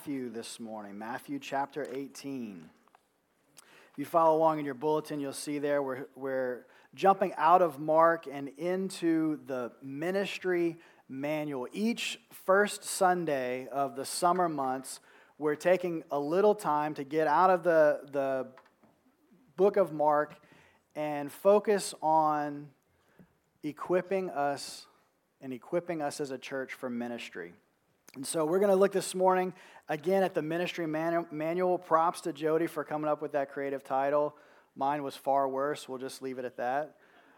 Matthew this morning, Matthew chapter 18. If you follow along in your bulletin, you'll see there we're jumping out of Mark and into the ministry manual. Each first Sunday of the summer months, we're taking a little time to get out of the book of Mark and focus on equipping us as a church for ministry. And so we're going to look this morning again at the ministry manual. Props to Jody for coming up with that creative title. Mine was far worse. We'll just leave it at that.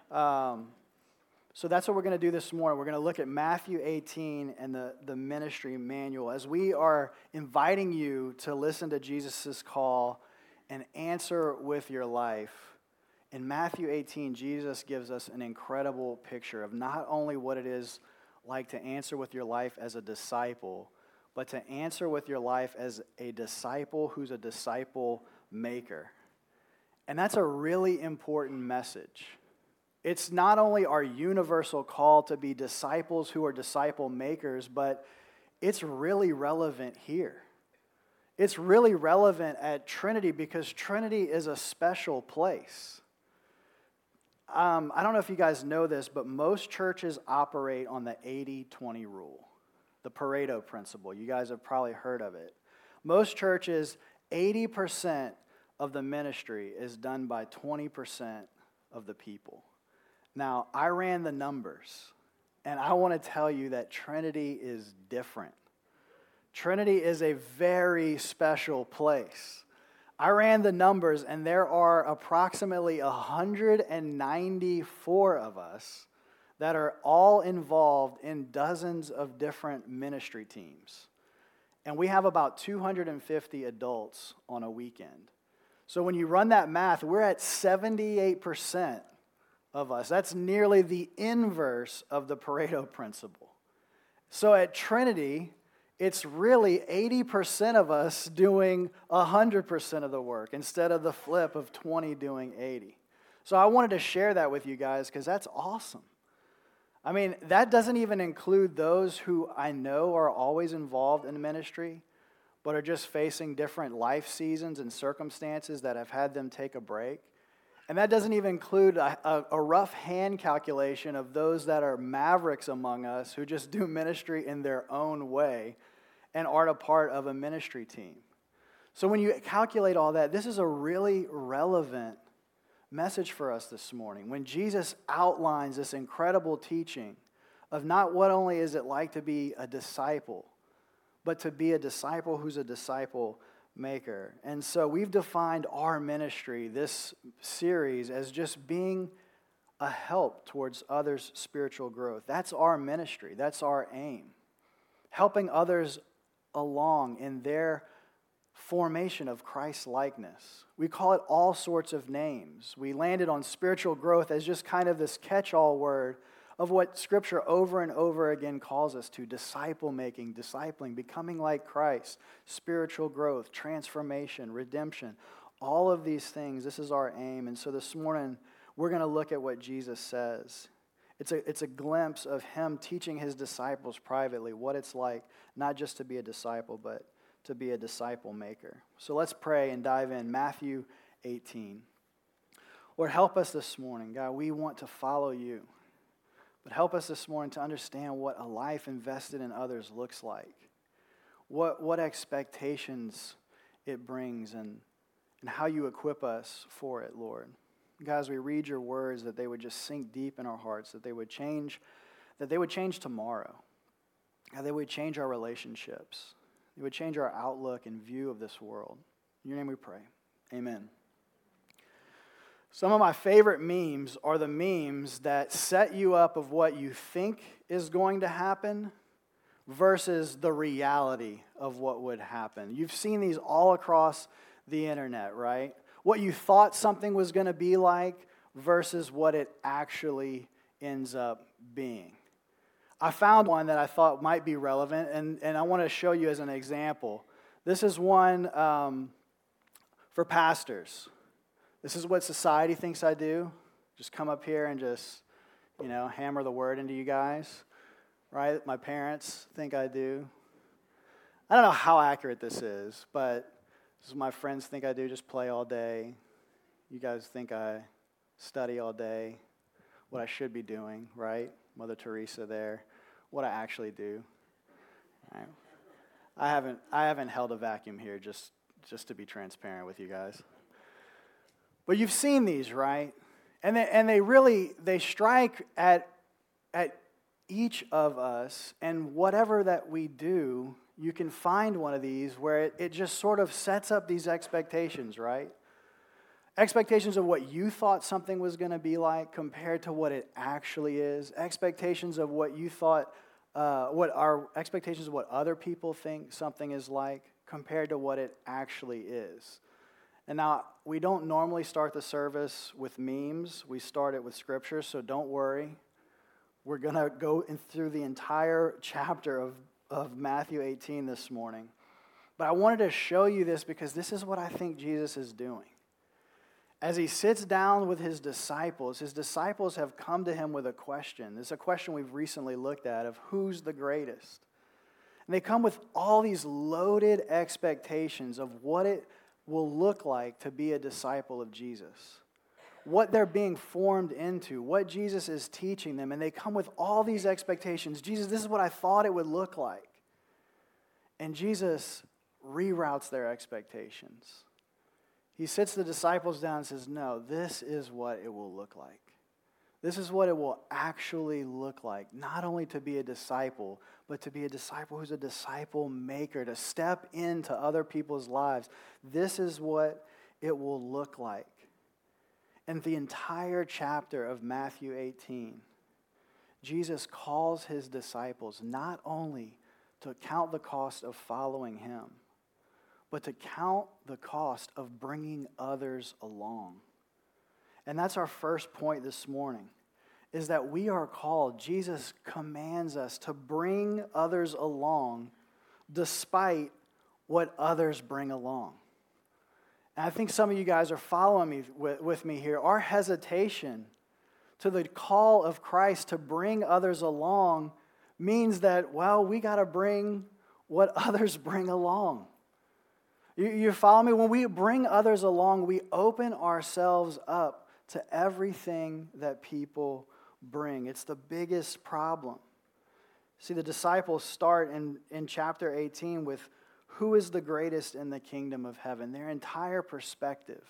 So that's what we're going to do this morning. We're going to look at Matthew 18 and the ministry manual as we are inviting you to listen to Jesus' call and answer with your life. In Matthew 18, Jesus gives us an incredible picture of not only what it is like to answer with your life as a disciple, but to answer with your life as a disciple who's a disciple maker. And that's a really important message. It's not only our universal call to be disciples who are disciple makers, but it's really relevant here. It's really relevant at Trinity because Trinity is a special place. I don't know if you guys know this, but most churches operate on the 80-20 rule, the Pareto principle. You guys have probably heard of it. Most churches, 80% of the ministry is done by 20% of the people. Now, I ran the numbers, and I want to tell you that Trinity is different. Trinity is a very special place. I ran the numbers, and there are approximately 194 of us that are all involved in dozens of different ministry teams. And we have about 250 adults on a weekend. So when you run that math, we're at 78% of us. That's nearly the inverse of the Pareto principle. So at Trinity, it's really 80% of us doing 100% of the work instead of the flip of 20 doing 80. So I wanted to share that with you guys because that's awesome. I mean, that doesn't even include those who I know are always involved in ministry, but are just facing different life seasons and circumstances that have had them take a break. And that doesn't even include a rough hand calculation of those that are mavericks among us who just do ministry in their own way and aren't a part of a ministry team. So when you calculate all that, this is a really relevant message for us this morning. When Jesus outlines this incredible teaching of not what only is it like to be a disciple, but to be a disciple who's a disciple maker. And so we've defined our ministry, this series, as just being a help towards others' spiritual growth. That's our ministry. That's our aim. Helping others along in their formation of Christ-likeness. We call it all sorts of names. We landed on spiritual growth as just kind of this catch-all word of what Scripture over and over again calls us to: disciple-making, discipling, becoming like Christ, spiritual growth, transformation, redemption. All of these things, this is our aim. And so this morning, we're going to look at what Jesus says. It's a glimpse of him teaching his disciples privately what it's like not just to be a disciple, but to be a disciple maker. So let's pray and dive in. Matthew 18. Lord, help us this morning. God, we want to follow you. But help us this morning to understand what a life invested in others looks like. What expectations it brings and how you equip us for it, Lord. God, as we read your words, that they would just sink deep in our hearts, that they would change tomorrow. God, they would change our relationships. They would change our outlook and view of this world. In your name we pray. Amen. Some of my favorite memes are the memes that set you up of what you think is going to happen versus the reality of what would happen. You've seen these all across the internet, right? What you thought something was going to be like versus what it actually ends up being. I found one that I thought might be relevant, and I want to show you as an example. This is one for pastors. This is what society thinks I do. Just come up here and just, hammer the word into you guys, right? My parents think I do. I don't know how accurate this is, but this is what my friends think I do, just play all day. You guys think I study all day, what I should be doing, right? Mother Teresa there, what I actually do. Right? I haven't held a vacuum here, just to be transparent with you guys. But you've seen these, right? And they strike at each of us, and whatever that we do, you can find one of these where it just sort of sets up these expectations, right? Expectations of what you thought something was going to be like compared to what it actually is. Expectations of what you thought, expectations of what other people think something is like compared to what it actually is. And now, we don't normally start the service with memes. We start it with scripture, so don't worry. We're going to go through the entire chapter of Matthew 18 this morning. But I wanted to show you this because this is what I think Jesus is doing. As he sits down with his disciples have come to him with a question. This is a question we've recently looked at of who's the greatest. And they come with all these loaded expectations of what it will look like to be a disciple of Jesus. What they're being formed into, what Jesus is teaching them, and they come with all these expectations. Jesus, this is what I thought it would look like. And Jesus reroutes their expectations. He sits the disciples down and says, no, this is what it will look like. This is what it will actually look like, not only to be a disciple, but to be a disciple who's a disciple maker, to step into other people's lives. This is what it will look like. And the entire chapter of Matthew 18, Jesus calls his disciples not only to count the cost of following him, but to count the cost of bringing others along. And that's our first point this morning, is that we are called, Jesus commands us to bring others along despite what others bring along. And I think some of you guys are following me with me here. Our hesitation to the call of Christ to bring others along means that, well, we got to bring what others bring along. You follow me? When we bring others along, we open ourselves up to everything that people bring. It's the biggest problem. See, the disciples start in chapter 18 with who is the greatest in the kingdom of heaven. Their entire perspective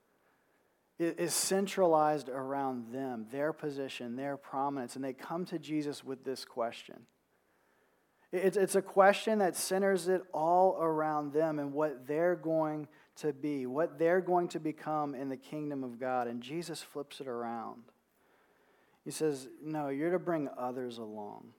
is centralized around them, their position, their prominence, and they come to Jesus with this question. It's a question that centers it all around them and what they're going to be, what they're going to become in the kingdom of God. And Jesus flips it around. He says, no, you're to bring others along.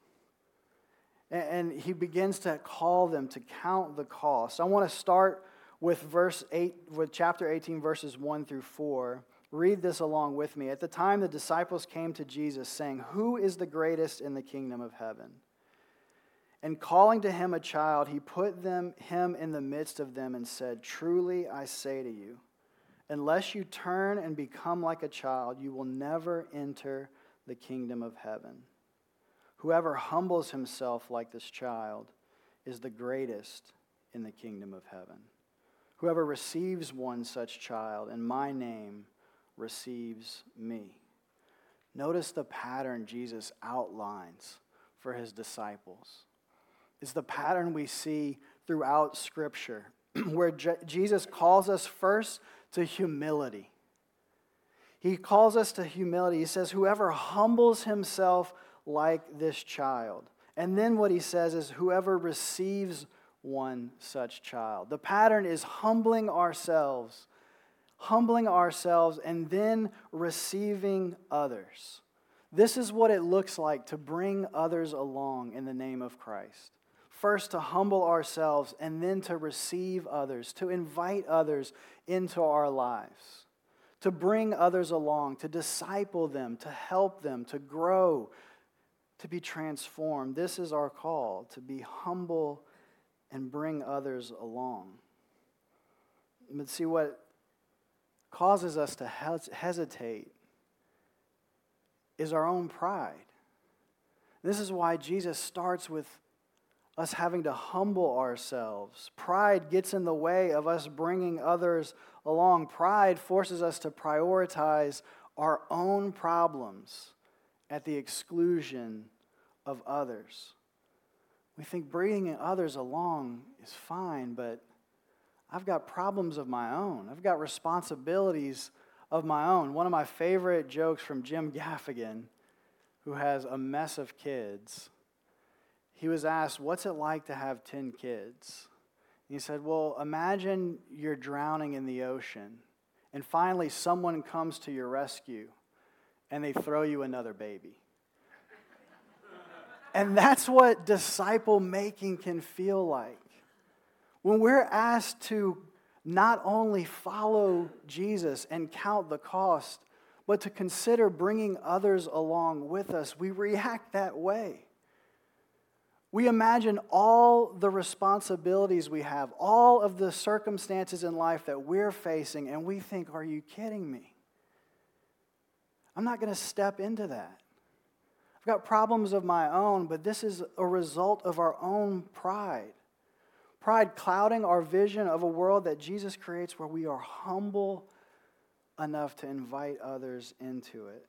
And he begins to call them to count the cost. I want to start with chapter 18, verses 1 through 4. Read this along with me. At the time, the disciples came to Jesus, saying, who is the greatest in the kingdom of heaven? And calling to him a child, he put him in the midst of them and said, truly I say to you, unless you turn and become like a child, you will never enter the kingdom of heaven. Whoever humbles himself like this child is the greatest in the kingdom of heaven. Whoever receives one such child in my name receives me. Notice the pattern Jesus outlines for his disciples. It's the pattern we see throughout Scripture, where Jesus calls us first to humility. He calls us to humility. He says, whoever humbles himself like this child. And then what he says is, whoever receives one such child. The pattern is humbling ourselves, and then receiving others. This is what it looks like to bring others along in the name of Christ. First, to humble ourselves, and then to receive others, to invite others into our lives, to bring others along, to disciple them, to help them, to grow, to be transformed. This is our call, to be humble and bring others along. But see, what causes us to hesitate is our own pride. This is why Jesus starts with us having to humble ourselves. Pride gets in the way of us bringing others along. Pride forces us to prioritize our own problems at the exclusion of others. We think bringing others along is fine, but I've got problems of my own. I've got responsibilities of my own. One of my favorite jokes from Jim Gaffigan, who has a mess of kids, he was asked, what's it like to have 10 kids? And he said, well, imagine you're drowning in the ocean, and finally someone comes to your rescue, and they throw you another baby. And that's what disciple making can feel like. When we're asked to not only follow Jesus and count the cost, but to consider bringing others along with us, we react that way. We imagine all the responsibilities we have, all of the circumstances in life that we're facing, and we think, are you kidding me? I'm not going to step into that. I've got problems of my own, but this is a result of our own pride. Pride clouding our vision of a world that Jesus creates where we are humble enough to invite others into it.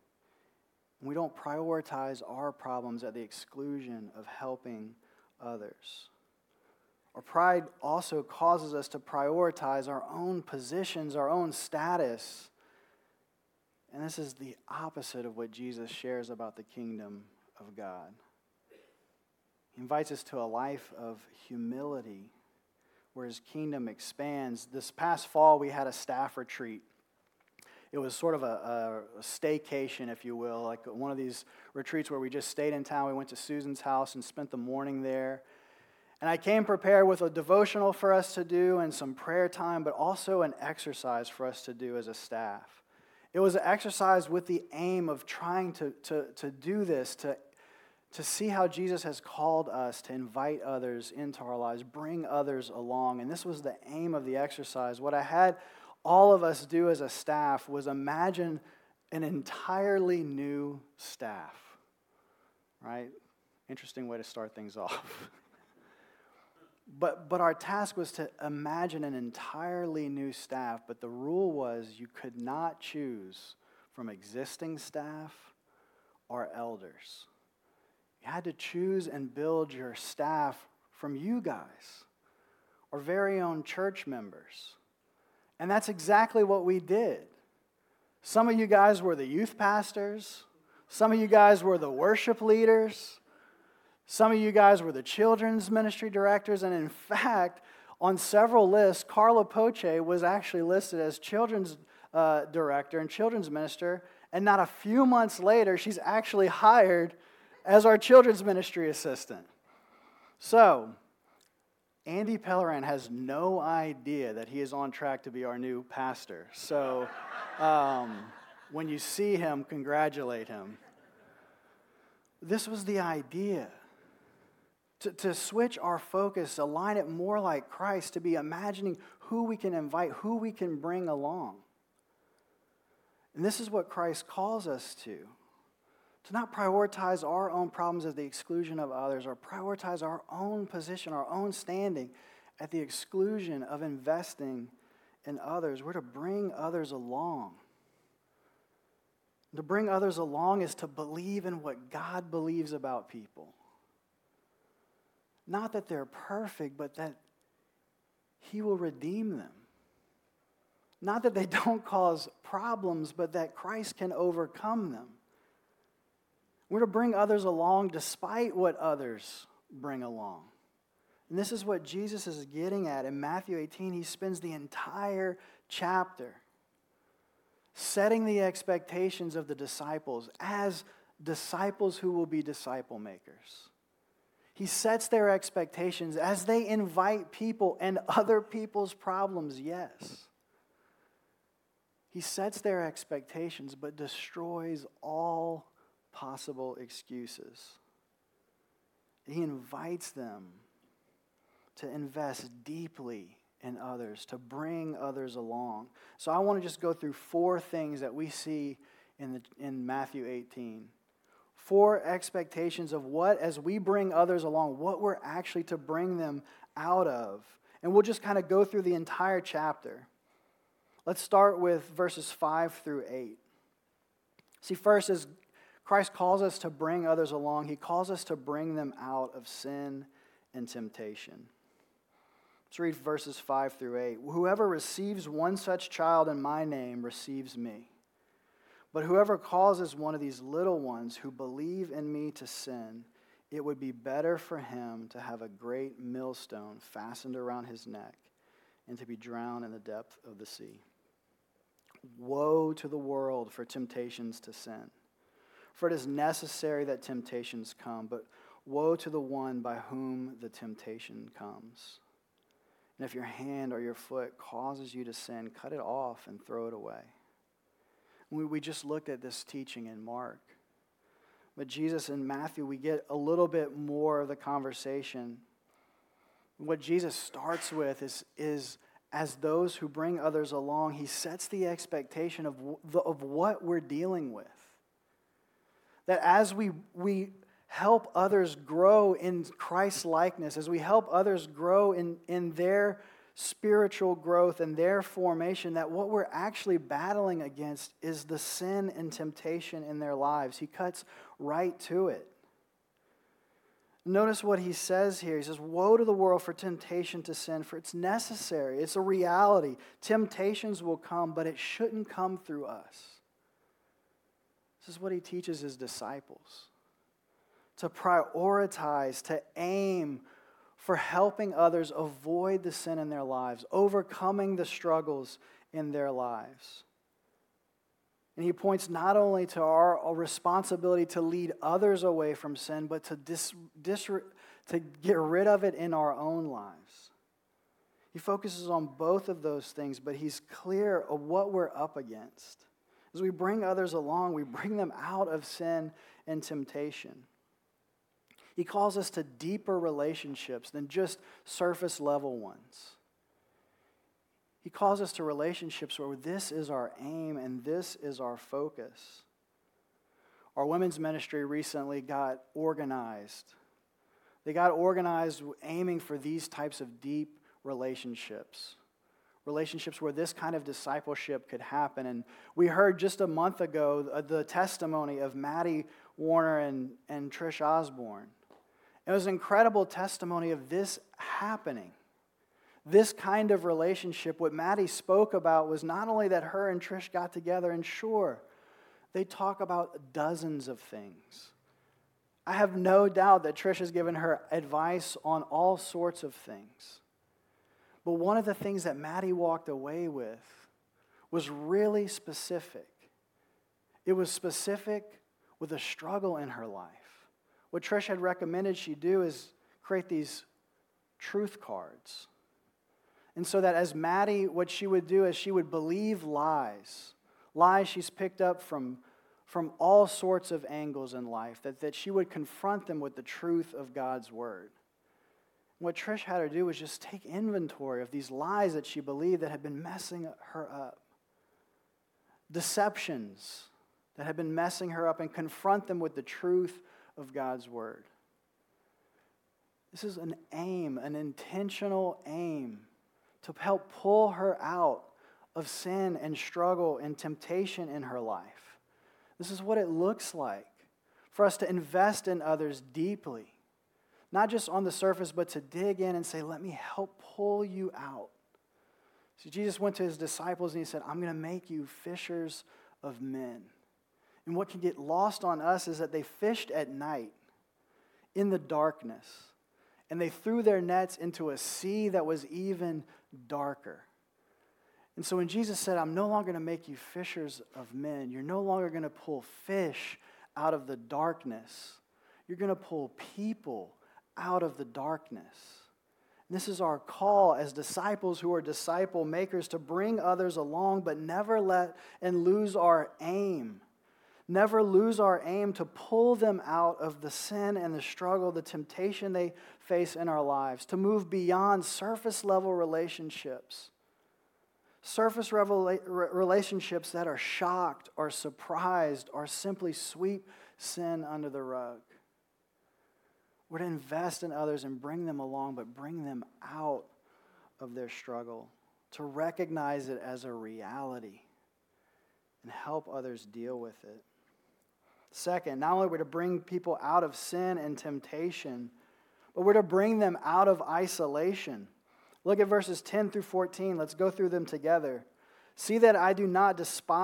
We don't prioritize our problems at the exclusion of helping others. Our pride also causes us to prioritize our own positions, our own status. And this is the opposite of what Jesus shares about the kingdom of God. He invites us to a life of humility where his kingdom expands. This past fall, we had a staff retreat. It was sort of a staycation, if you will, like one of these retreats where we just stayed in town. We went to Susan's house and spent the morning there. And I came prepared with a devotional for us to do and some prayer time, but also an exercise for us to do as a staff. It was an exercise with the aim of trying to do this, to see how Jesus has called us to invite others into our lives, bring others along. And this was the aim of the exercise. What I had all of us do as a staff was imagine an entirely new staff, right? Interesting way to start things off. But our task was to imagine an entirely new staff, but the rule was you could not choose from existing staff or elders. You had to choose and build your staff from you guys, our very own church members. And that's exactly what we did. Some of you guys were the youth pastors. Some of you guys were the worship leaders. Some of you guys were the children's ministry directors. And in fact, on several lists, Carla Poche was actually listed as children's director and children's minister. And not a few months later, she's actually hired as our children's ministry assistant. So, Andy Pellerin has no idea that he is on track to be our new pastor. So, when you see him, congratulate him. This was the idea. To switch our focus, align it more like Christ, to be imagining who we can invite, who we can bring along. And this is what Christ calls us to not prioritize our own problems at the exclusion of others, or prioritize our own position, our own standing at the exclusion of investing in others. We're to bring others along. To bring others along is to believe in what God believes about people. Not that they're perfect, but that he will redeem them. Not that they don't cause problems, but that Christ can overcome them. We're to bring others along despite what others bring along. And this is what Jesus is getting at. In Matthew 18, he spends the entire chapter setting the expectations of the disciples as disciples who will be disciple makers. He sets their expectations as they invite people and other people's problems, yes. He sets their expectations but destroys all possible excuses. He invites them to invest deeply in others, to bring others along. So I want to just go through 4 things that we see in Matthew 18. 4 expectations of what, as we bring others along, what we're actually to bring them out of. And we'll just kind of go through the entire chapter. Let's start with verses 5 through 8. See, first, as Christ calls us to bring others along, he calls us to bring them out of sin and temptation. Let's read verses 5 through 8. Whoever receives one such child in my name receives me. But whoever causes one of these little ones who believe in me to sin, it would be better for him to have a great millstone fastened around his neck and to be drowned in the depth of the sea. Woe to the world for temptations to sin. For it is necessary that temptations come, but woe to the one by whom the temptation comes. And if your hand or your foot causes you to sin, cut it off and throw it away. We just looked at this teaching in Mark. But Jesus in Matthew, we get a little bit more of the conversation. What Jesus starts with is as those who bring others along, he sets the expectation of what we're dealing with. That as we help others grow in Christ's likeness, as we help others grow in their spiritual growth and their formation, that what we're actually battling against is the sin and temptation in their lives. He cuts right to it. Notice what he says here. He says, woe to the world for temptation to sin, for it's necessary. It's a reality. Temptations will come, but it shouldn't come through us. This is what he teaches his disciples. To prioritize, to aim for helping others avoid the sin in their lives, overcoming the struggles in their lives. And he points not only to our responsibility to lead others away from sin, but to get rid of it in our own lives. He focuses on both of those things, but he's clear of what we're up against. As we bring others along, we bring them out of sin and temptation. He calls us to deeper relationships than just surface level ones. He calls us to relationships where this is our aim and this is our focus. Our women's ministry recently got organized. They got organized aiming for these types of deep relationships. Relationships where this kind of discipleship could happen. And we heard just a month ago the testimony of Maddie Warner and Trish Osborne. It was an incredible testimony of this happening. This kind of relationship, what Maddie spoke about was not only that her and Trish got together, and sure, they talk about dozens of things. I have no doubt that Trish has given her advice on all sorts of things. But one of the things that Maddie walked away with was really specific. It was specific with a struggle in her life. What Trish had recommended she do is create these truth cards. And so that as Maddie, what she would do is she would believe lies she's picked up from all sorts of angles in life, that she would confront them with the truth of God's word. What Trish had her do was just take inventory of these lies that she believed that had been messing her up. Deceptions that had been messing her up, and confront them with the truth of God's word. This is an aim, an intentional aim to help pull her out of sin and struggle and temptation in her life. This is what it looks like for us to invest in others deeply. Not just on the surface, but to dig in and say, let me help pull you out. So Jesus went to his disciples and he said, I'm going to make you fishers of men. And what can get lost on us is that they fished at night in the darkness. And they threw their nets into a sea that was even darker. And so when Jesus said, I'm no longer going to make you fishers of men, you're no longer going to pull fish out of the darkness. You're going to pull people out of the darkness. And this is our call as disciples who are disciple makers to bring others along, but never let and lose our aim. Never lose our aim to pull them out of the sin and the struggle, the temptation they face in our lives, to move beyond surface level relationships. Surface relationships that are shocked or surprised or simply sweep sin under the rug. We're to invest in others and bring them along, but bring them out of their struggle, to recognize it as a reality and help others deal with it. Second, not only are we to bring people out of sin and temptation, but we're to bring them out of isolation. Look at verses 10 through 14. Let's go through them together. See that you do not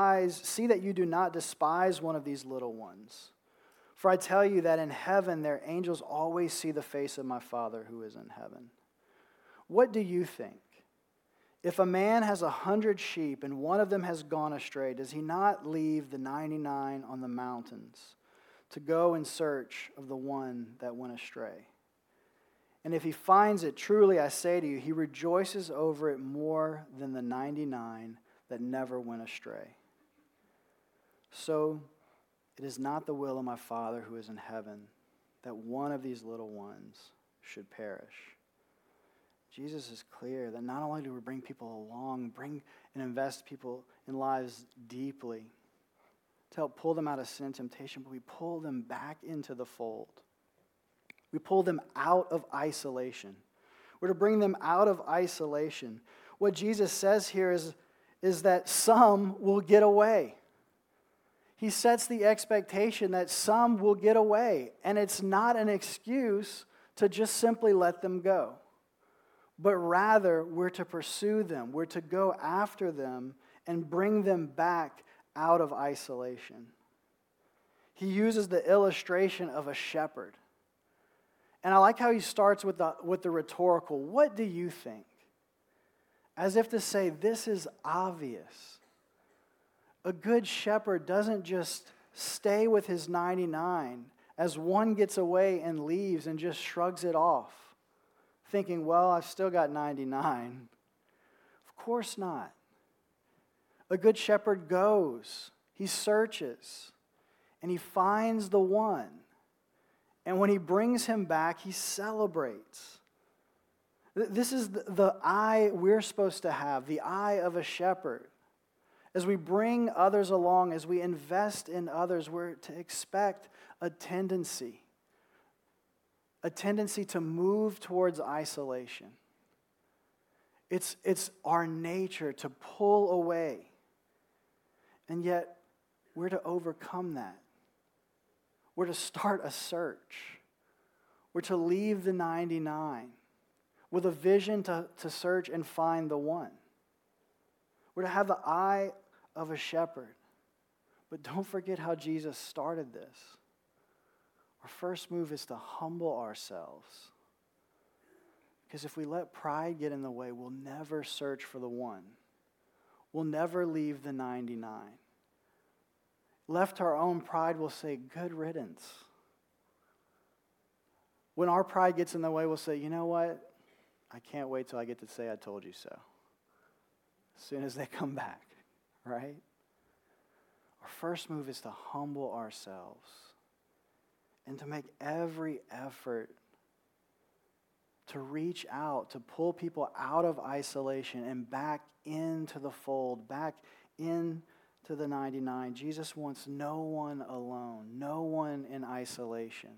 despise one of these little ones. For I tell you that in heaven their angels always see the face of my Father who is in heaven. What do you think? If a man has 100 sheep and one of them has gone astray, does he not leave the 99 on the mountains to go in search of the one that went astray? And if he finds it, truly I say to you, he rejoices over it more than the 99 that never went astray. So it is not the will of my Father who is in heaven that one of these little ones should perish. Jesus is clear that not only do we bring people along, bring and invest people in lives deeply to help pull them out of sin and temptation, but we pull them back into the fold. We pull them out of isolation. We're to bring them out of isolation. What Jesus says here is that some will get away. He sets the expectation that some will get away, and it's not an excuse to just simply let them go. But rather, we're to pursue them. We're to go after them and bring them back out of isolation. He uses the illustration of a shepherd. And I like how he starts with the rhetorical, what do you think? As if to say, this is obvious. A good shepherd doesn't just stay with his 99 as one gets away and leaves and just shrugs it off, thinking, well, I've still got 99. Of course not. A good shepherd goes, he searches, and he finds the one. And when he brings him back, he celebrates. This is the eye we're supposed to have, the eye of a shepherd. As we bring others along, as we invest in others, we're to expect a tendency to move towards isolation. It's our nature to pull away. And yet, we're to overcome that. We're to start a search. We're to leave the 99 with a vision to search and find the one. We're to have the eye of a shepherd. But don't forget how Jesus started this. Our first move is to humble ourselves. Because if we let pride get in the way, we'll never search for the one. We'll never leave the 99. Left to our own pride, we'll say, good riddance. When our pride gets in the way, we'll say, you know what? I can't wait till I get to say I told you so. As soon as they come back, right? Our first move is to humble ourselves and to make every effort to reach out, to pull people out of isolation and back into the fold, back into the 99. Jesus wants no one alone, no one in isolation.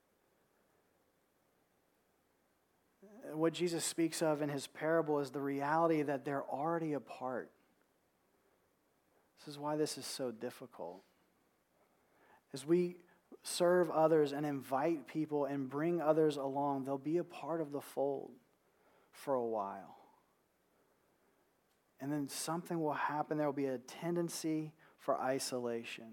What Jesus speaks of in his parable is the reality that they're already apart. This is why this is so difficult. As we serve others and invite people and bring others along, they'll be a part of the fold for a while. And then something will happen. There will be a tendency for isolation.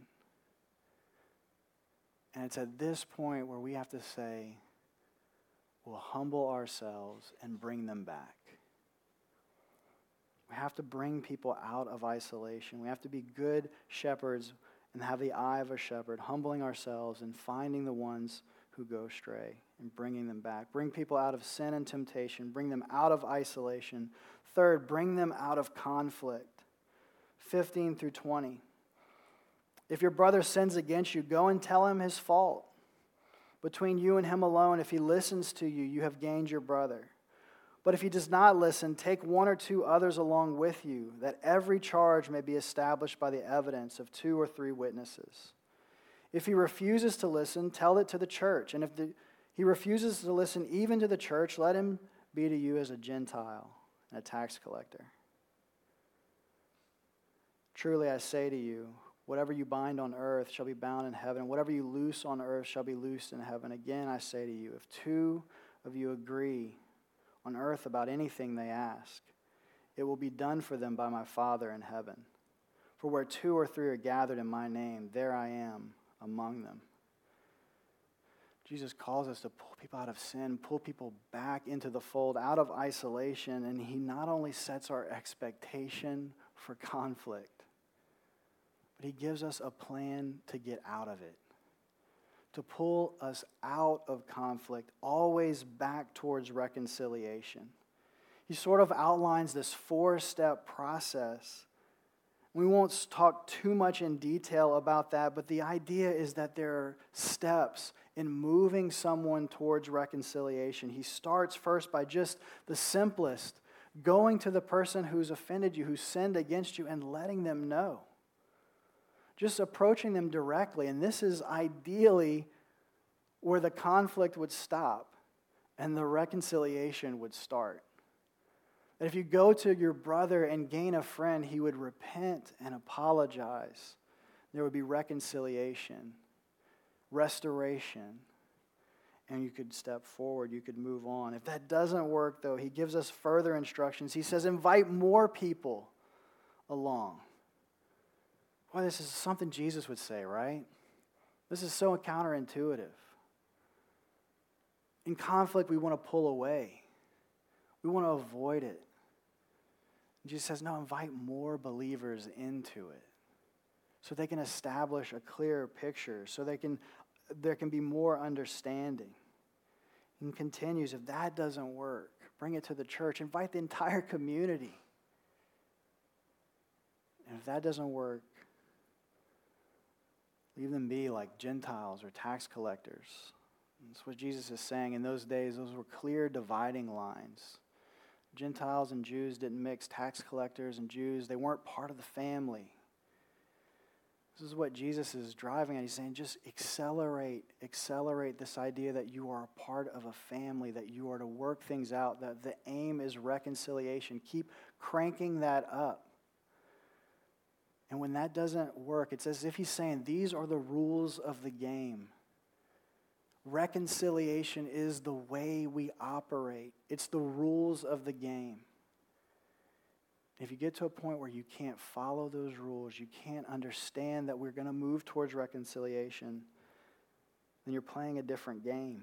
And it's at this point where we have to say, we'll humble ourselves and bring them back. We have to bring people out of isolation. We have to be good shepherds and have the eye of a shepherd, humbling ourselves and finding the ones who go astray and bringing them back. Bring people out of sin and temptation. Bring them out of isolation. Third, bring them out of conflict. 15 through 20. If your brother sins against you, go and tell him his fault. Between you and him alone, if he listens to you, you have gained your brother. But if he does not listen, take one or two others along with you, that every charge may be established by the evidence of 2 or 3 witnesses. If he refuses to listen, tell it to the church. And if he refuses to listen even to the church, let him be to you as a Gentile and a tax collector. Truly I say to you, whatever you bind on earth shall be bound in heaven, and whatever you loose on earth shall be loosed in heaven. Again I say to you, if two of you agree on earth about anything they ask, it will be done for them by my Father in heaven. For where two or three are gathered in my name, there I am among them. Jesus calls us to pull people out of sin, pull people back into the fold, out of isolation, and he not only sets our expectation for conflict, but he gives us a plan to get out of it, to pull us out of conflict, always back towards reconciliation. He sort of outlines this 4-step process. We won't talk too much in detail about that, but the idea is that there are steps in moving someone towards reconciliation. He starts first by just the simplest, going to the person who's offended you, who's sinned against you, and letting them know. Just approaching them directly. And this is ideally where the conflict would stop and the reconciliation would start. That if you go to your brother and gain a friend, he would repent and apologize. There would be reconciliation, restoration, and you could step forward, you could move on. If that doesn't work, though, he gives us further instructions. He says, invite more people along. Boy, this is something Jesus would say, right? This is so counterintuitive. In conflict, we want to pull away. We want to avoid it. Jesus says, no, invite more believers into it so they can establish a clearer picture, so there can be more understanding. And continues, if that doesn't work, bring it to the church. Invite the entire community. And if that doesn't work, leave them be like Gentiles or tax collectors. That's what Jesus is saying. In those days, those were clear dividing lines. Gentiles and Jews didn't mix. Tax collectors and Jews, they weren't part of the family. This is what Jesus is driving at. He's saying just accelerate this idea that you are a part of a family, that you are to work things out, that the aim is reconciliation. Keep cranking that up. And when that doesn't work, it's as if he's saying, these are the rules of the game. Reconciliation is the way we operate. It's the rules of the game. If you get to a point where you can't follow those rules, you can't understand that we're going to move towards reconciliation, then you're playing a different game.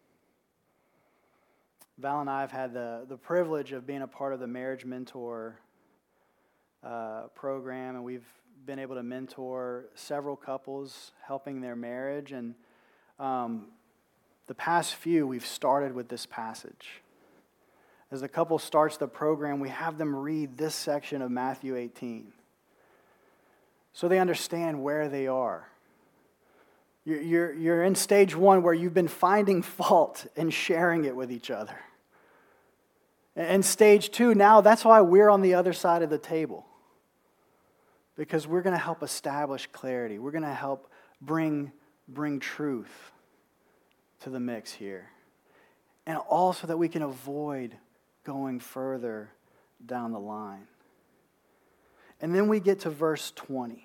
Val and I have had the privilege of being a part of the Marriage Mentor program, and we've been able to mentor several couples helping their marriage. And the past few, we've started with this passage. As the couple starts the program, we have them read this section of Matthew 18 so they understand where they are. You're in stage 1 where you've been finding fault and sharing it with each other. And stage 2, now that's why we're on the other side of the table. Because we're going to help establish clarity. We're going to help bring truth to the mix here. And also that we can avoid going further down the line. And then we get to verse 20.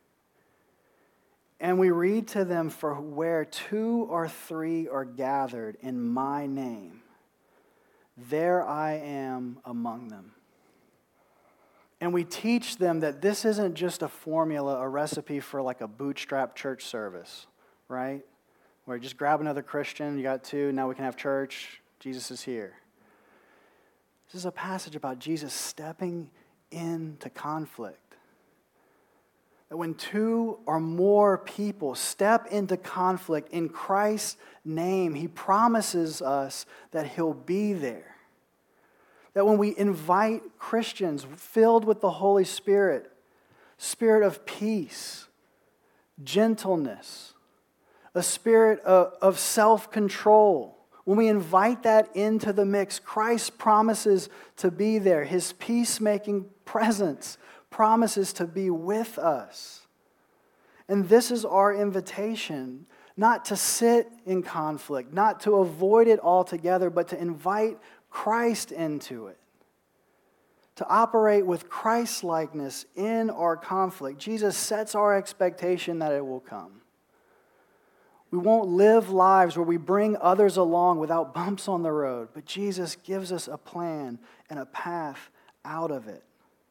And we read to them, for where 2 or 3 are gathered in my name, there I am among them. And we teach them that this isn't just a formula, a recipe for like a bootstrap church service, right? Where you just grab another Christian, you got 2, now we can have church, Jesus is here. This is a passage about Jesus stepping into conflict. That when 2 or more people step into conflict in Christ's name, he promises us that he'll be there. That when we invite Christians filled with the Holy Spirit, spirit of peace, gentleness, a spirit of self-control, when we invite that into the mix, Christ promises to be there. His peacemaking presence promises to be with us. And this is our invitation, not to sit in conflict, not to avoid it altogether, but to invite Christ into it, to operate with Christ-likeness in our conflict. Jesus sets our expectation that it will come. We won't live lives where we bring others along without bumps on the road, but Jesus gives us a plan and a path out of it.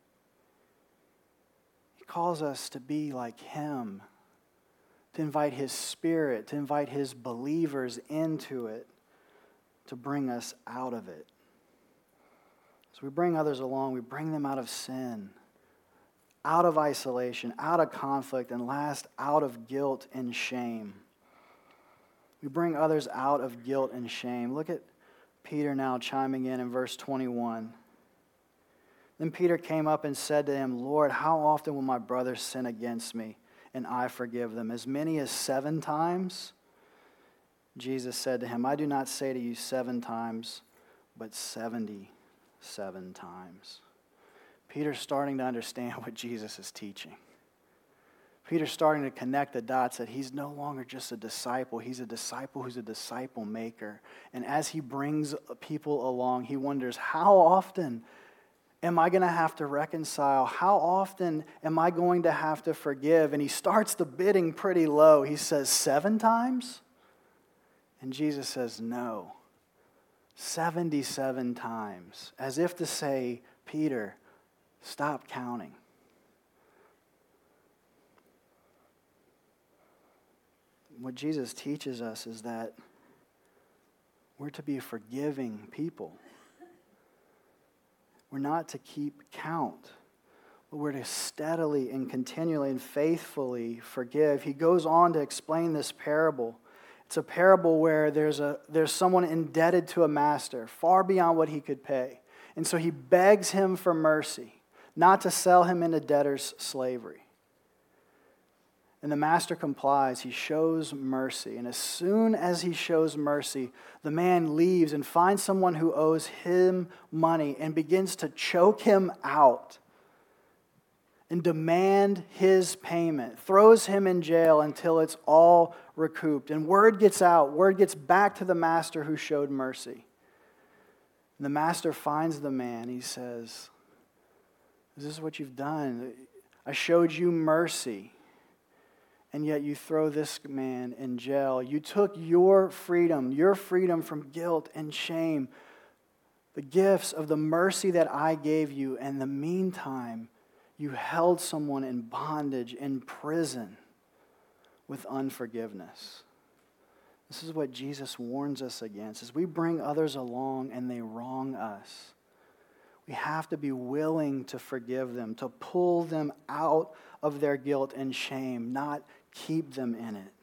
He calls us to be like Him, to invite His Spirit, to invite His believers into it, to bring us out of it. So we bring others along, we bring them out of sin, out of isolation, out of conflict, and last, out of guilt and shame. We bring others out of guilt and shame. Look at Peter now chiming in verse 21. Then Peter came up and said to him, Lord, how often will my brothers sin against me, and I forgive them? As many as 7 times? Jesus said to him, I do not say to you 7 times, but 77 times. Peter's starting to understand what Jesus is teaching. Peter's starting to connect the dots that he's no longer just a disciple. He's a disciple who's a disciple maker. And as he brings people along, he wonders, how often am I going to have to reconcile? How often am I going to have to forgive? And he starts the bidding pretty low. He says, 7 times? And Jesus says, no, 77 times. As if to say, Peter, stop counting. What Jesus teaches us is that we're to be forgiving people. We're not to keep count, but we're to steadily and continually and faithfully forgive. He goes on to explain this parable. It's a parable where there's someone indebted to a master far beyond what he could pay. And so he begs him for mercy, not to sell him into debtor's slavery. And the master complies. He shows mercy. And as soon as he shows mercy, the man leaves and finds someone who owes him money and begins to choke him out and demand his payment, throws him in jail until it's all recouped. And word gets out, word gets back to the master who showed mercy. And the master finds the man. He says, "This is what you've done. I showed you mercy, and yet you throw this man in jail. You took your freedom from guilt and shame, the gifts of the mercy that I gave you, and in the meantime, you held someone in bondage, in prison, with unforgiveness." This is what Jesus warns us against. As we bring others along and they wrong us, we have to be willing to forgive them, to pull them out of their guilt and shame, not keep them in it.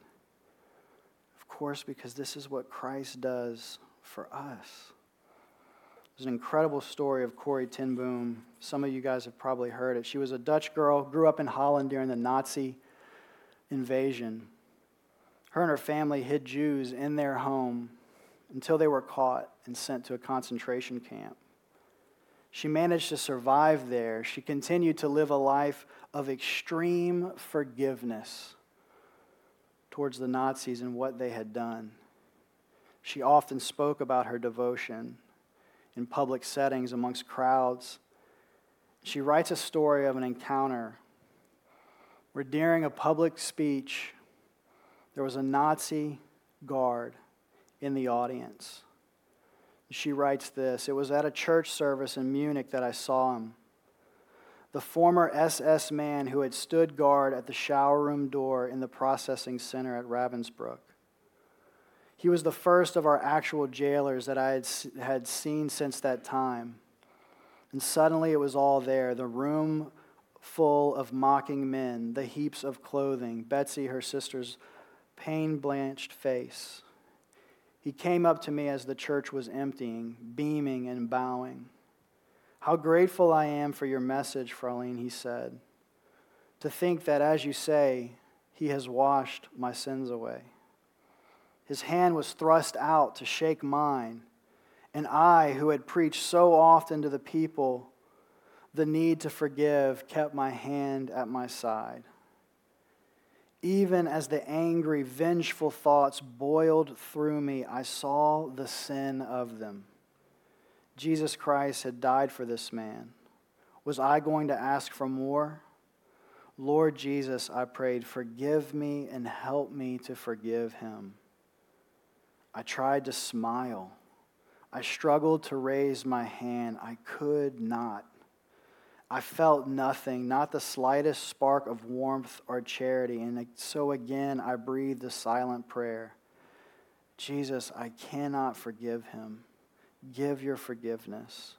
Of course, because this is what Christ does for us. There's an incredible story of Corrie ten Boom. Some of you guys have probably heard it. She was a Dutch girl, grew up in Holland during the Nazi invasion. Her and her family hid Jews in their home until they were caught and sent to a concentration camp. She managed to survive there. She continued to live a life of extreme forgiveness towards the Nazis and what they had done. She often spoke about her devotion in public settings amongst crowds. She writes a story of an encounter where during a public speech, there was a Nazi guard in the audience. She writes this: "It was at a church service in Munich that I saw him. The former SS man who had stood guard at the shower room door in the processing center at Ravensbrück. He was the first of our actual jailers that I had seen since that time. And suddenly it was all there, the room full of mocking men, the heaps of clothing, Betsy, her sister's pain-blanched face. He came up to me as the church was emptying, beaming and bowing. 'How grateful I am for your message, Fraulein,' he said. 'To think that, as you say, he has washed my sins away.' His hand was thrust out to shake mine, and I, who had preached so often to the people the need to forgive, kept my hand at my side. Even as the angry, vengeful thoughts boiled through me, I saw the sin of them. Jesus Christ had died for this man. Was I going to ask for more? Lord Jesus, I prayed, forgive me and help me to forgive him. I tried to smile. I struggled to raise my hand. I could not. I felt nothing, not the slightest spark of warmth or charity. And so again, I breathed a silent prayer. Jesus, I cannot forgive him. Give your forgiveness.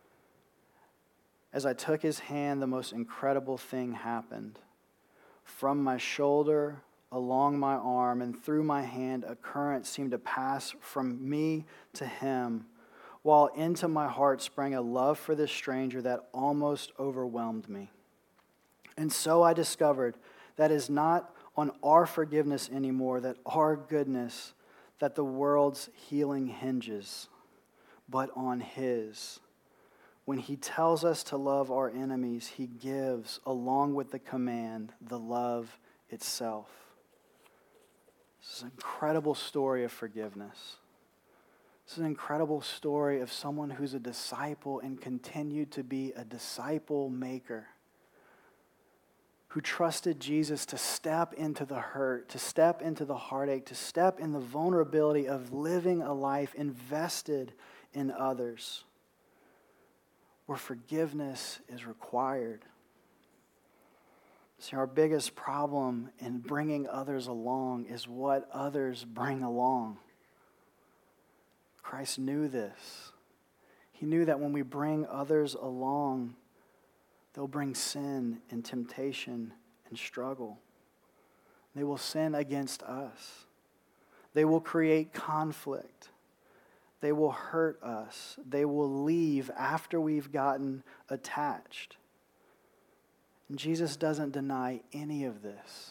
As I took his hand, the most incredible thing happened. From my shoulder, along my arm, and through my hand, a current seemed to pass from me to him, while into my heart sprang a love for this stranger that almost overwhelmed me. And so I discovered that it is not on our forgiveness anymore, that our goodness, that the world's healing hinges, but on his. When he tells us to love our enemies, he gives, along with the command, the love itself. This is an incredible story of forgiveness. This is an incredible story of someone who's a disciple and continued to be a disciple maker, who trusted Jesus to step into the hurt, to step into the heartache, to step in the vulnerability of living a life invested in others, where forgiveness is required. See, our biggest problem in bringing others along is what others bring along. Christ knew this. He knew that when we bring others along, they'll bring sin and temptation and struggle. They will sin against us. They will create conflict. They will hurt us. They will leave after we've gotten attached. And Jesus doesn't deny any of this.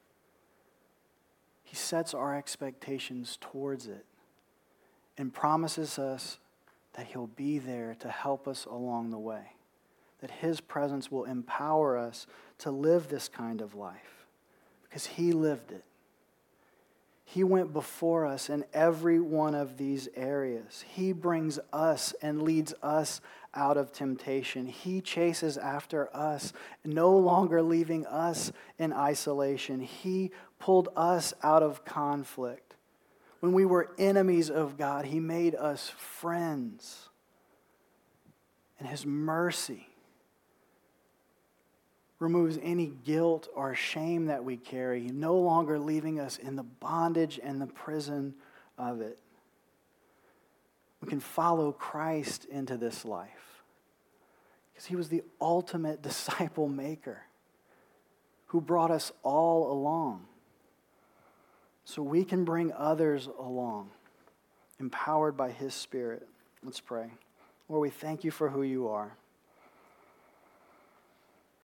He sets our expectations towards it and promises us that he'll be there to help us along the way, that his presence will empower us to live this kind of life because he lived it. He went before us in every one of these areas. He brings us and leads us out of temptation. He chases after us, no longer leaving us in isolation. He pulled us out of conflict. When we were enemies of God, he made us friends. And his mercy removes any guilt or shame that we carry, no longer leaving us in the bondage and the prison of it. We can follow Christ into this life because he was the ultimate disciple maker who brought us all along. So we can bring others along, empowered by his Spirit. Let's pray. Lord, we thank you for who you are.